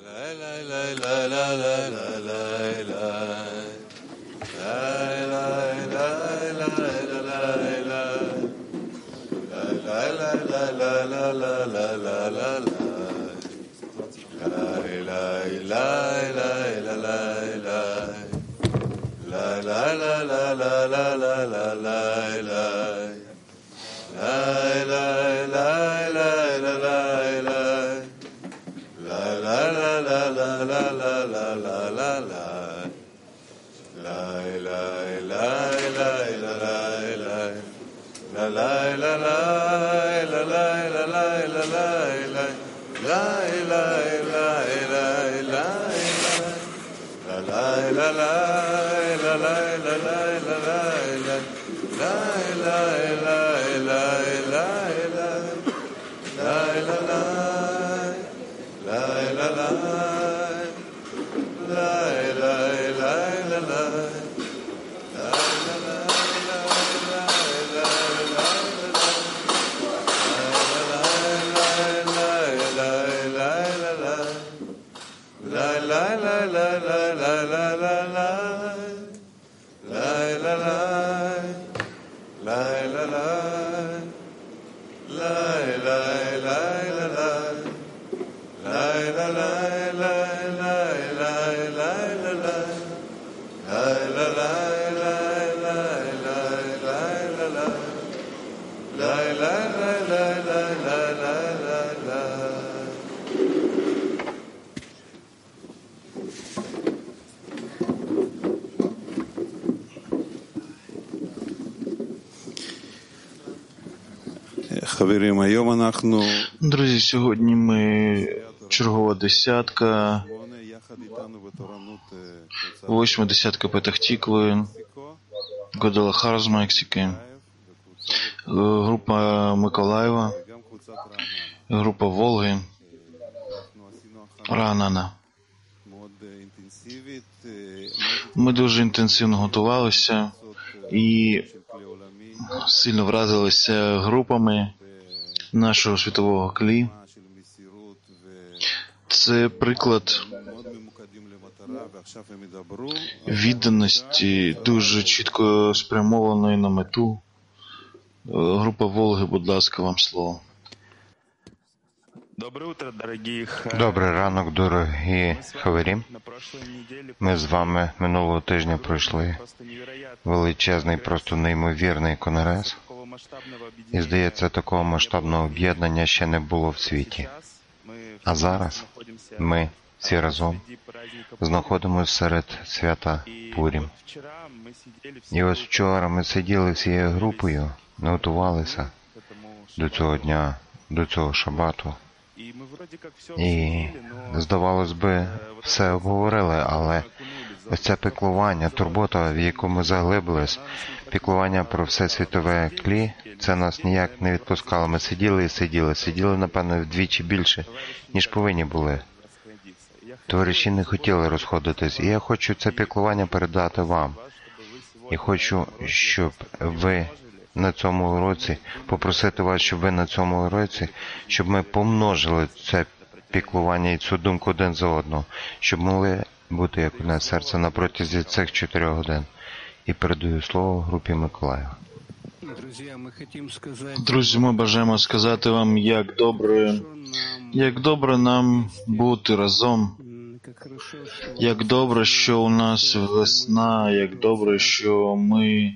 Друзі, сьогодні ми чергова десятка, 8-ма десятка Петах-Тікви, Гвадалахара з Мексики, група Миколаєва, група Волги, Ранана. Ми дуже інтенсивно готувалися і сильно вразилися групами нашого світового клі. Це приклад відданості, дуже чітко спрямованої на мету. Група Волги, будь ласка, вам слово. Добрий ранок, дорогі хаварі. Ми з вами минулого тижня пройшли величезний, просто неймовірний конгрес. І, здається, такого масштабного об'єднання ще не було в світі. А зараз ми всі разом знаходимося серед свята Пурім. І ось вчора ми сиділи всією групою, не готувалися до цього дня, до цього шабату. І, здавалось би, все обговорили, але ось це піклування, турбота, в яку ми заглибились, піклування про все світове клі, це нас ніяк не відпускало. Ми сиділи і сиділи, напевно, вдвічі більше, ніж повинні були. Товариші не хотіли розходитись, і я хочу це піклування передати вам. І хочу, щоб ви на цьому уроці, попросити вас, щоб ви на цьому уроці, щоб ми помножили це піклування і цю думку один за одного, щоб могли бути як одне серце на протязі цих 4 годин. І передаю слово групі Миколаєва. Друзі, ми бажаємо сказати вам, як добре нам бути разом, як добре, що у нас весна, як добре, що ми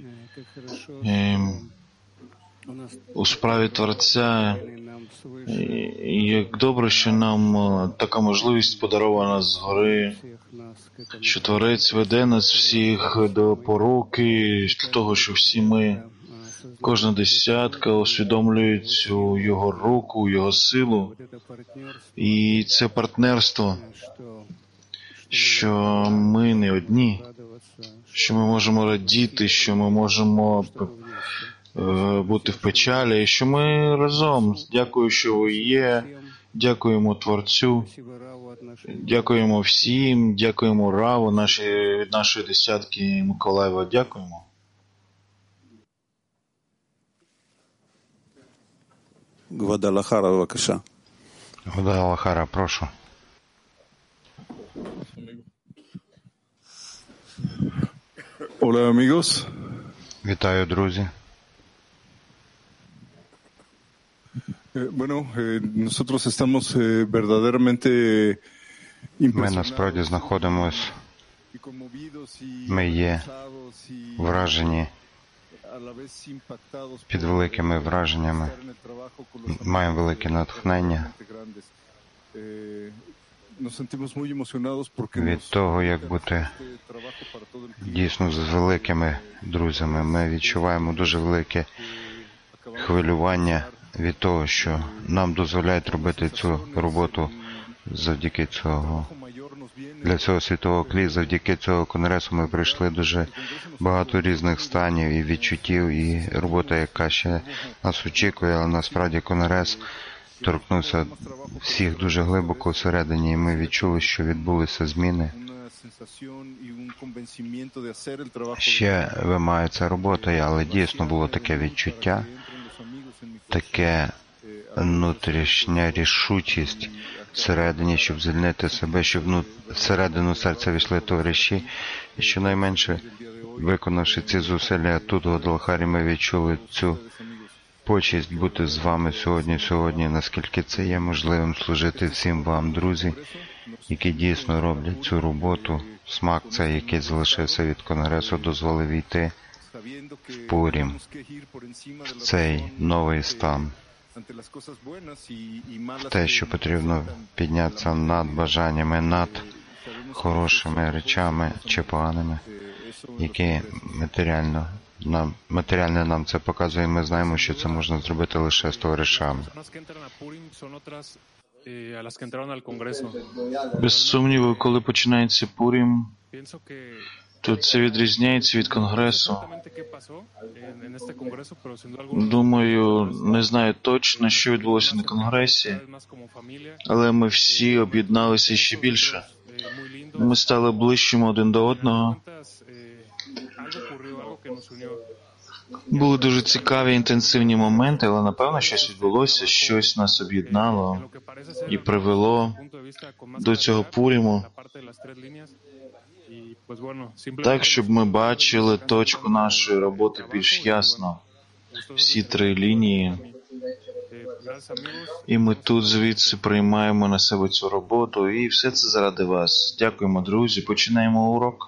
у справі Творця, і як добре, що нам така можливість подарована згори, що Творець веде нас всіх до поруки, для того, що всі ми, кожна десятка, усвідомлюють цю Його руку, Його силу. І це партнерство, що ми не одні, що ми можемо радіти, що ми можемо бути в печалі, і що ми разом. Дякую, що ви є. Дякуємо Творцю. Дякуємо всім. Дякуємо Раву від нашої десятки Миколаєва. Дякуємо. Гвадалахара, прошу. Hola amigos. Вітаю, друзі. Bueno, nosotros estamos verdaderamente Ми насправді знаходимося, ми є вражені, під великими враженнями, маємо велике натхнення від того, як бути дійсно з великими друзями. Ми відчуваємо дуже велике хвилювання від того, що нам дозволяють робити цю роботу завдяки цього. Для цього світового клі, завдяки цього конгресу ми пройшли дуже багато різних станів і відчуттів, і робота, яка ще нас очікує, але насправді конгрес торкнувся всіх дуже глибоко всередині, і ми відчули, що відбулися зміни. Ще вимагається робота, але дійсно було таке відчуття, таке внутрішня рішучість всередині, щоб звільнити себе, щоб всередину серця війшли товариші. І щонайменше, виконавши ці зусилля тут, в Гвадалахарі, ми відчули цю почесть бути з вами сьогодні, наскільки це є можливим служити всім вам, друзі, які дійсно роблять цю роботу. Смак цей, який залишився від конгресу, дозволив війти в Пурім, в цей новий стан, в те, що потрібно піднятися над бажаннями, над хорошими речами чи поганими, які матеріально нам це показує, і ми знаємо, що це можна зробити лише з товаришами. Без сумніву, коли починається Пурім, то це відрізняється від конгресу. Думаю, не знаю точно, що відбулося на конгресі, але ми всі об'єдналися ще більше. Ми стали ближчими один до одного. Були дуже цікаві, інтенсивні моменти, але, напевно, щось відбулося, щось нас об'єднало і привело до цього Пуріму. Так, щоб ми бачили точку нашої роботи більш ясно. Всі три лінії. І ми тут звідси приймаємо на себе цю роботу. І все це заради вас. Дякуємо, друзі. Починаємо урок.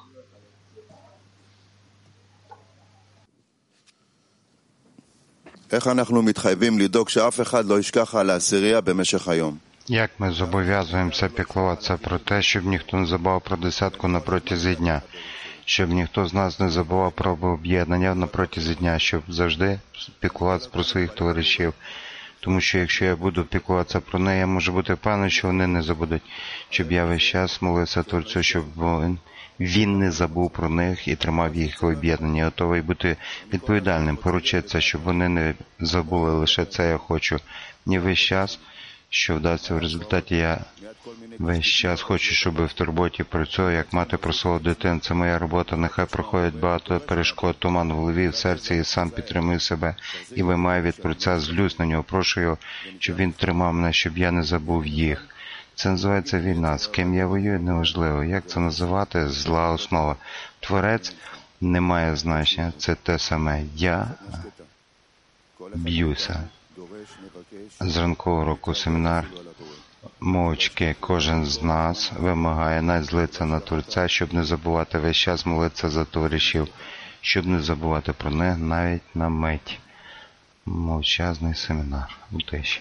Як ми зобов'язуємося піклуватися про те, щоб ніхто не забував про десятку на протязі дня, щоб ніхто з нас не забував про об'єднання на протязі дня, щоб завжди піклуватися про своїх товаришів. Тому що якщо я буду піклуватися про неї, я можу бути впевнений, що вони не забудуть, щоб я весь час молився Творцю, щоб він не забув про них і тримав їх в об'єднанні. Готовий бути відповідальним, поручитися, щоб вони не забули лише це я хочу. Мені весь час, що вдасться в результаті, я весь час хочу, щоб в турботі працював, як мати про свого дитину. Це моя робота, нехай проходить багато перешкод, туман в голові, в серці, і сам підтримую себе і вимагаю від Творця, злюсь на нього, прошу його, щоб він тримав мене, щоб я не забув їх. Це називається війна. З ким я воюю, неважливо. Як це називати? Зла основа. Творець не має значення. Це те саме. Я б'юся. З ранкового року семінар. Мовчки, кожен з нас вимагає навіть злитися на Творця, щоб не забувати весь час молитися за товаришів, щоб не забувати про них навіть на мить. Мовчазний семінар у тиші.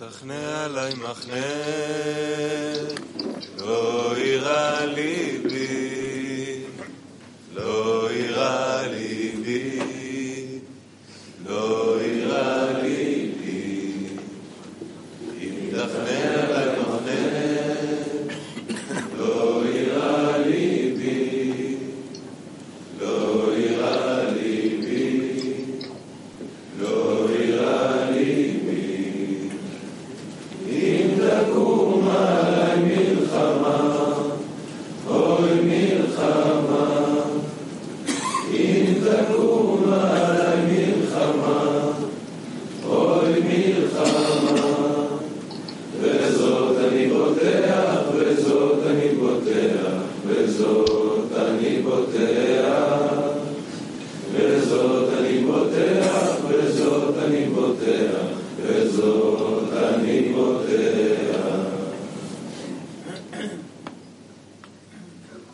תחנה עלי מחנה, לא יראה לי